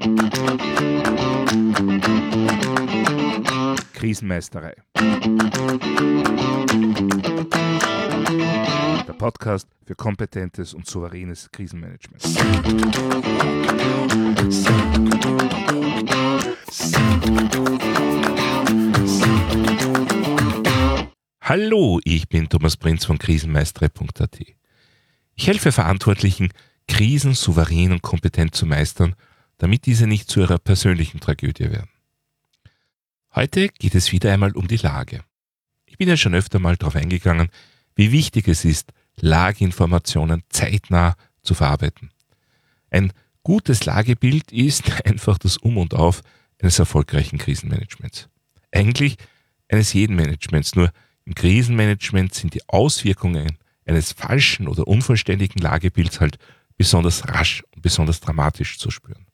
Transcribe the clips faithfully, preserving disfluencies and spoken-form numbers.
Krisenmeisterei. Der Podcast für kompetentes und souveränes Krisenmanagement. Hallo, ich bin Thomas Prinz von krisenmeisterei punkt a t. Ich helfe Verantwortlichen, Krisen souverän und kompetent zu meistern, damit diese nicht zu ihrer persönlichen Tragödie werden. Heute geht es wieder einmal um die Lage. Ich bin ja schon öfter mal darauf eingegangen, wie wichtig es ist, Lageinformationen zeitnah zu verarbeiten. Ein gutes Lagebild ist einfach das Um und Auf eines erfolgreichen Krisenmanagements. Eigentlich eines jeden Managements, nur im Krisenmanagement sind die Auswirkungen eines falschen oder unvollständigen Lagebilds halt besonders rasch und besonders dramatisch zu spüren.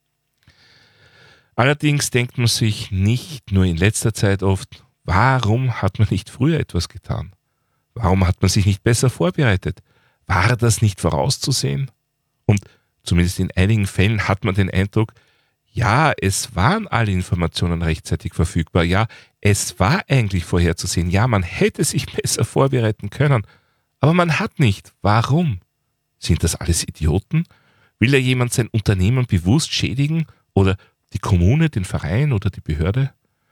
Allerdings denkt man sich nicht nur in letzter Zeit oft, warum hat man nicht früher etwas getan? Warum hat man sich nicht besser vorbereitet? War das nicht vorauszusehen? Und zumindest in einigen Fällen hat man den Eindruck, ja, es waren alle Informationen rechtzeitig verfügbar. Ja, es war eigentlich vorherzusehen. Ja, man hätte sich besser vorbereiten können. Aber man hat nicht. Warum? Sind das alles Idioten? Will da jemand sein Unternehmen bewusst schädigen? Oder die Kommune, den Verein oder die Behörde?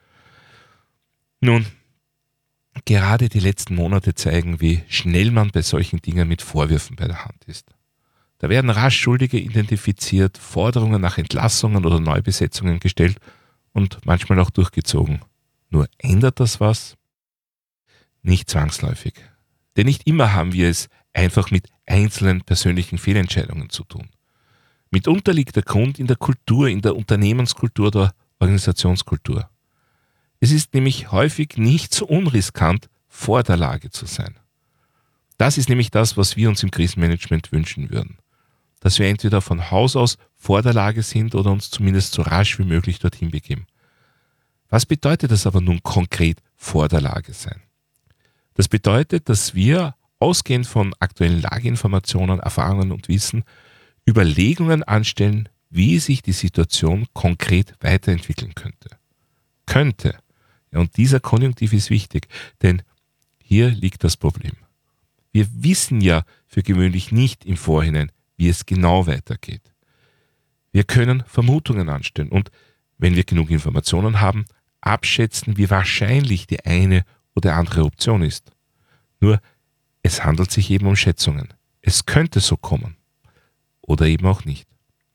Nun, gerade die letzten Monate zeigen, wie schnell man bei solchen Dingen mit Vorwürfen bei der Hand ist. Da werden rasch Schuldige identifiziert, Forderungen nach Entlassungen oder Neubesetzungen gestellt und manchmal auch durchgezogen. Nur ändert das was? Nicht zwangsläufig. Denn nicht immer haben wir es einfach mit einzelnen persönlichen Fehlentscheidungen zu tun. Mitunter liegt der Grund in der Kultur, in der Unternehmenskultur, der Organisationskultur. Es ist nämlich häufig nicht so unriskant, vor der Lage zu sein. Das ist nämlich das, was wir uns im Krisenmanagement wünschen würden. Dass wir entweder von Haus aus vor der Lage sind oder uns zumindest so rasch wie möglich dorthin begeben. Was bedeutet das aber nun konkret, vor der Lage sein? Das bedeutet, dass wir, ausgehend von aktuellen Lageinformationen, Erfahrungen und Wissen, Überlegungen anstellen, wie sich die Situation konkret weiterentwickeln könnte. Könnte. Ja, und dieser Konjunktiv ist wichtig, denn hier liegt das Problem. Wir wissen ja für gewöhnlich nicht im Vorhinein, wie es genau weitergeht. Wir können Vermutungen anstellen und, wenn wir genug Informationen haben, abschätzen, wie wahrscheinlich die eine oder andere Option ist. Nur, es handelt sich eben um Schätzungen. Es könnte so kommen. Oder eben auch nicht.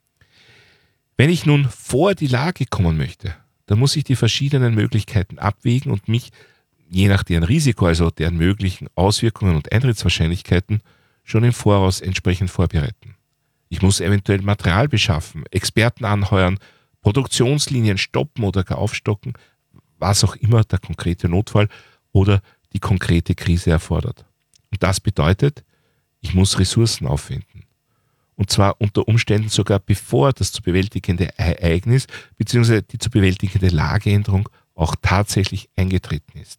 Wenn ich nun vor die Lage kommen möchte, dann muss ich die verschiedenen Möglichkeiten abwägen und mich, je nach deren Risiko, also deren möglichen Auswirkungen und Eintrittswahrscheinlichkeiten, schon im Voraus entsprechend vorbereiten. Ich muss eventuell Material beschaffen, Experten anheuern, Produktionslinien stoppen oder gar aufstocken, was auch immer der konkrete Notfall oder die konkrete Krise erfordert. Und das bedeutet, ich muss Ressourcen aufwenden. Und zwar unter Umständen sogar bevor das zu bewältigende Ereignis bzw. die zu bewältigende Lageänderung auch tatsächlich eingetreten ist.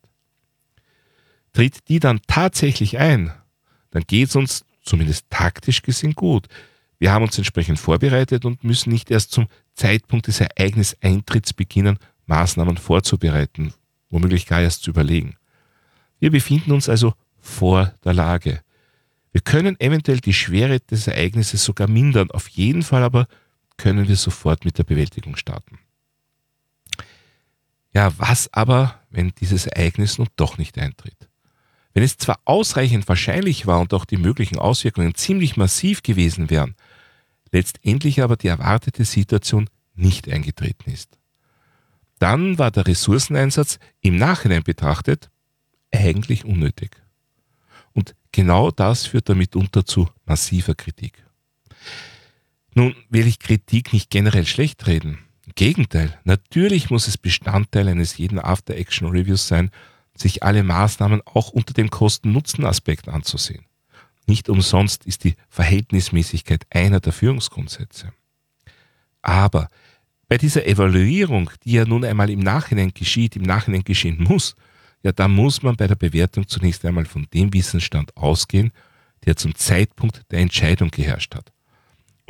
Tritt die dann tatsächlich ein, dann geht es uns, zumindest taktisch gesehen, gut. Wir haben uns entsprechend vorbereitet und müssen nicht erst zum Zeitpunkt des Ereigniseintritts beginnen, Maßnahmen vorzubereiten, womöglich gar erst zu überlegen. Wir befinden uns also vor der Lage. Wir können eventuell die Schwere des Ereignisses sogar mindern, auf jeden Fall aber können wir sofort mit der Bewältigung starten. Ja, was aber, wenn dieses Ereignis nun doch nicht eintritt? Wenn es zwar ausreichend wahrscheinlich war und auch die möglichen Auswirkungen ziemlich massiv gewesen wären, letztendlich aber die erwartete Situation nicht eingetreten ist. Dann war der Ressourceneinsatz im Nachhinein betrachtet eigentlich unnötig. Und genau das führt dann mitunter zu massiver Kritik. Nun will ich Kritik nicht generell schlecht reden. Im Gegenteil, natürlich muss es Bestandteil eines jeden After-Action-Reviews sein, sich alle Maßnahmen auch unter dem Kosten-Nutzen-Aspekt anzusehen. Nicht umsonst ist die Verhältnismäßigkeit einer der Führungsgrundsätze. Aber bei dieser Evaluierung, die ja nun einmal im Nachhinein geschieht, im Nachhinein geschehen muss, ja, da muss man bei der Bewertung zunächst einmal von dem Wissensstand ausgehen, der zum Zeitpunkt der Entscheidung geherrscht hat. Und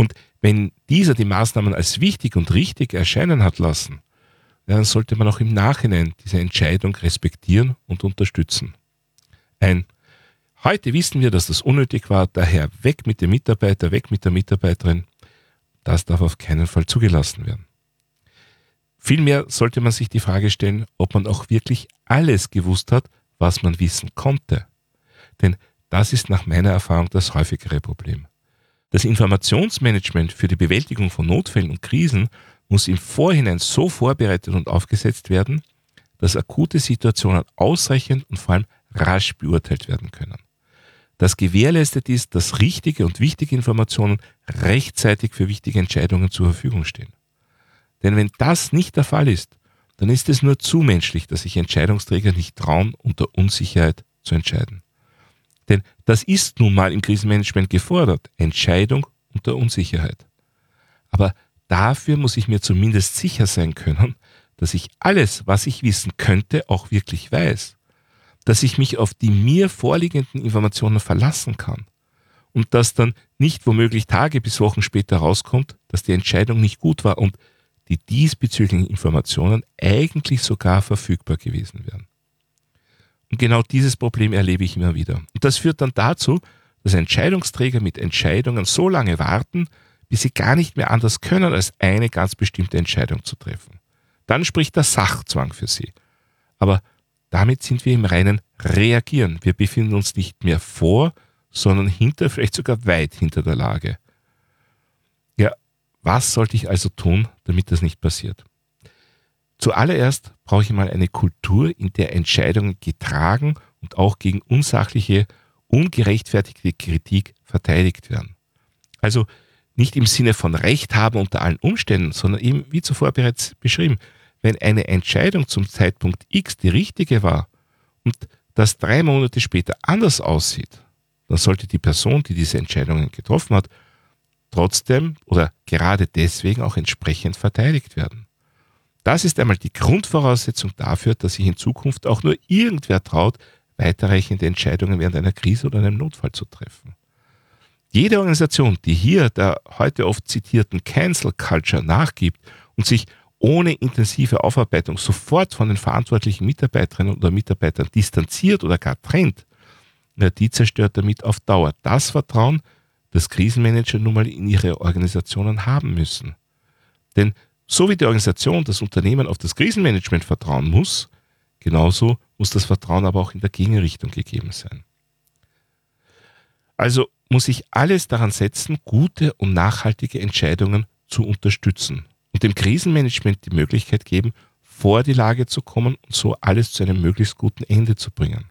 Wenn dieser die Maßnahmen als wichtig und richtig erscheinen hat lassen, ja, dann sollte man auch im Nachhinein diese Entscheidung respektieren und unterstützen. Ein Heute wissen wir, dass das unnötig war, daher weg mit dem Mitarbeiter, weg mit der Mitarbeiterin. Das darf auf keinen Fall zugelassen werden. Vielmehr sollte man sich die Frage stellen, ob man auch wirklich alles gewusst hat, was man wissen konnte. Denn das ist nach meiner Erfahrung das häufigere Problem. Das Informationsmanagement für die Bewältigung von Notfällen und Krisen muss im Vorhinein so vorbereitet und aufgesetzt werden, dass akute Situationen ausreichend und vor allem rasch beurteilt werden können. Das gewährleistet ist, dass richtige und wichtige Informationen rechtzeitig für wichtige Entscheidungen zur Verfügung stehen. Denn wenn das nicht der Fall ist, dann ist es nur zu menschlich, dass sich Entscheidungsträger nicht trauen, unter Unsicherheit zu entscheiden. Denn das ist nun mal im Krisenmanagement gefordert, Entscheidung unter Unsicherheit. Aber dafür muss ich mir zumindest sicher sein können, dass ich alles, was ich wissen könnte, auch wirklich weiß. Dass ich mich auf die mir vorliegenden Informationen verlassen kann. Und dass dann nicht womöglich Tage bis Wochen später rauskommt, dass die Entscheidung nicht gut war und die diesbezüglichen Informationen eigentlich sogar verfügbar gewesen wären. Und genau dieses Problem erlebe ich immer wieder. Und das führt dann dazu, dass Entscheidungsträger mit Entscheidungen so lange warten, bis sie gar nicht mehr anders können, als eine ganz bestimmte Entscheidung zu treffen. Dann spricht der Sachzwang für sie. Aber damit sind wir im reinen Reagieren. Wir befinden uns nicht mehr vor, sondern hinter, vielleicht sogar weit hinter der Lage. Ja, was sollte ich also tun, damit das nicht passiert? Zuallererst brauche ich mal eine Kultur, in der Entscheidungen getragen und auch gegen unsachliche, ungerechtfertigte Kritik verteidigt werden. Also nicht im Sinne von Recht haben unter allen Umständen, sondern eben, wie zuvor bereits beschrieben, wenn eine Entscheidung zum Zeitpunkt X die richtige war und das drei Monate später anders aussieht, dann sollte die Person, die diese Entscheidungen getroffen hat, trotzdem oder gerade deswegen auch entsprechend verteidigt werden. Das ist einmal die Grundvoraussetzung dafür, dass sich in Zukunft auch nur irgendwer traut, weiterreichende Entscheidungen während einer Krise oder einem Notfall zu treffen. Jede Organisation, die hier der heute oft zitierten Cancel Culture nachgibt und sich ohne intensive Aufarbeitung sofort von den verantwortlichen Mitarbeiterinnen oder Mitarbeitern distanziert oder gar trennt, ja, die zerstört damit auf Dauer das Vertrauen, das Krisenmanager nun mal in ihre Organisationen haben müssen. Denn so wie die Organisation, das Unternehmen auf das Krisenmanagement vertrauen muss, genauso muss das Vertrauen aber auch in der Gegenrichtung gegeben sein. Also muss ich alles daran setzen, gute und nachhaltige Entscheidungen zu unterstützen und dem Krisenmanagement die Möglichkeit geben, vor die Lage zu kommen und so alles zu einem möglichst guten Ende zu bringen.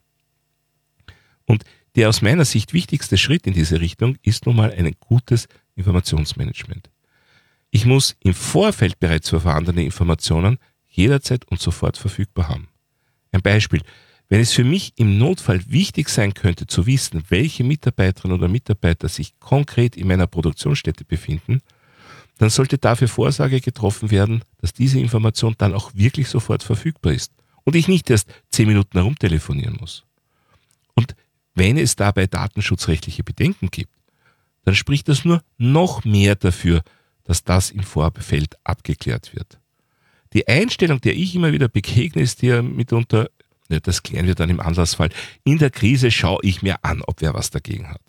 Und der aus meiner Sicht wichtigste Schritt in diese Richtung ist nun mal ein gutes Informationsmanagement. Ich muss im Vorfeld bereits vorhandene Informationen jederzeit und sofort verfügbar haben. Ein Beispiel: Wenn es für mich im Notfall wichtig sein könnte zu wissen, welche Mitarbeiterinnen oder Mitarbeiter sich konkret in meiner Produktionsstätte befinden, dann sollte dafür Vorsorge getroffen werden, dass diese Information dann auch wirklich sofort verfügbar ist und ich nicht erst zehn Minuten herumtelefonieren muss. Und wenn es dabei datenschutzrechtliche Bedenken gibt, dann spricht das nur noch mehr dafür, dass das im Vorfeld abgeklärt wird. Die Einstellung, der ich immer wieder begegne, ist hier mitunter, ja, das klären wir dann im Anlassfall, in der Krise schaue ich mir an, ob wer was dagegen hat.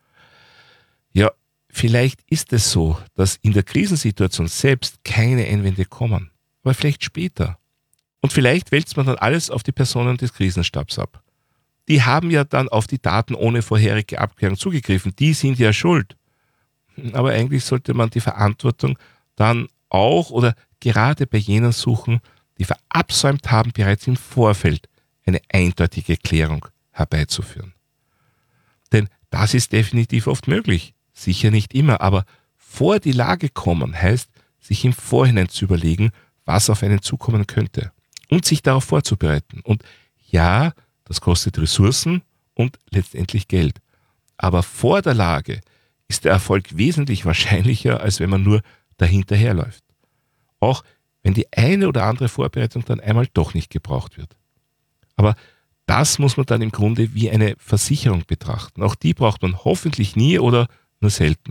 Ja, vielleicht ist es so, dass in der Krisensituation selbst keine Einwände kommen, aber vielleicht später. Und vielleicht wälzt man dann alles auf die Personen des Krisenstabs ab. Die haben ja dann auf die Daten ohne vorherige Abklärung zugegriffen, die sind ja schuld. Aber eigentlich sollte man die Verantwortung dann auch oder gerade bei jenen suchen, die verabsäumt haben, bereits im Vorfeld eine eindeutige Klärung herbeizuführen. Denn das ist definitiv oft möglich, sicher nicht immer, aber vor die Lage kommen heißt, sich im Vorhinein zu überlegen, was auf einen zukommen könnte und sich darauf vorzubereiten. Und ja, das kostet Ressourcen und letztendlich Geld. Aber vor der Lage ist der Erfolg wesentlich wahrscheinlicher, als wenn man nur dahinterherläuft. Auch wenn die eine oder andere Vorbereitung dann einmal doch nicht gebraucht wird. Aber das muss man dann im Grunde wie eine Versicherung betrachten. Auch die braucht man hoffentlich nie oder nur selten.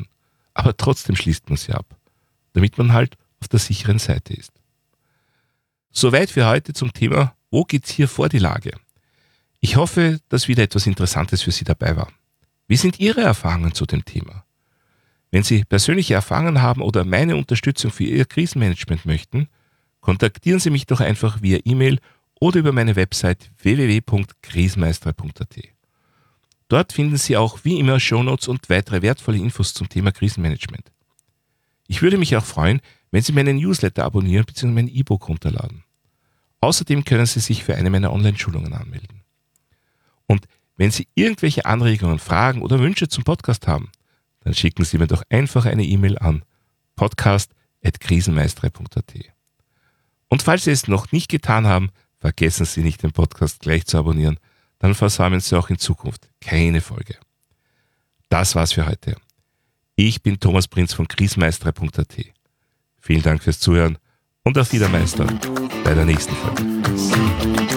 aber trotzdem schließt man sie ab, damit man halt auf der sicheren Seite ist. Soweit für heute zum Thema, wo geht's hier vor die Lage? Ich hoffe, dass wieder etwas Interessantes für Sie dabei war. Wie sind Ihre Erfahrungen zu dem Thema? Wenn Sie persönliche Erfahrungen haben oder meine Unterstützung für Ihr Krisenmanagement möchten, kontaktieren Sie mich doch einfach via E-Mail oder über meine Website w w w punkt krisenmeister punkt a t. Dort finden Sie auch wie immer Shownotes und weitere wertvolle Infos zum Thema Krisenmanagement. Ich würde mich auch freuen, wenn Sie meinen Newsletter abonnieren bzw. mein E-Book runterladen. Außerdem können Sie sich für eine meiner Online-Schulungen anmelden. Und wenn Sie irgendwelche Anregungen, Fragen oder Wünsche zum Podcast haben, dann schicken Sie mir doch einfach eine E-Mail an podcast at krisenmeister punkt a t. Und falls Sie es noch nicht getan haben, vergessen Sie nicht, den Podcast gleich zu abonnieren, dann versäumen Sie auch in Zukunft keine Folge. Das war's für heute. Ich bin Thomas Prinz von krisenmeister punkt a t. Vielen Dank fürs Zuhören und auf Wiedermeister bei der nächsten Folge.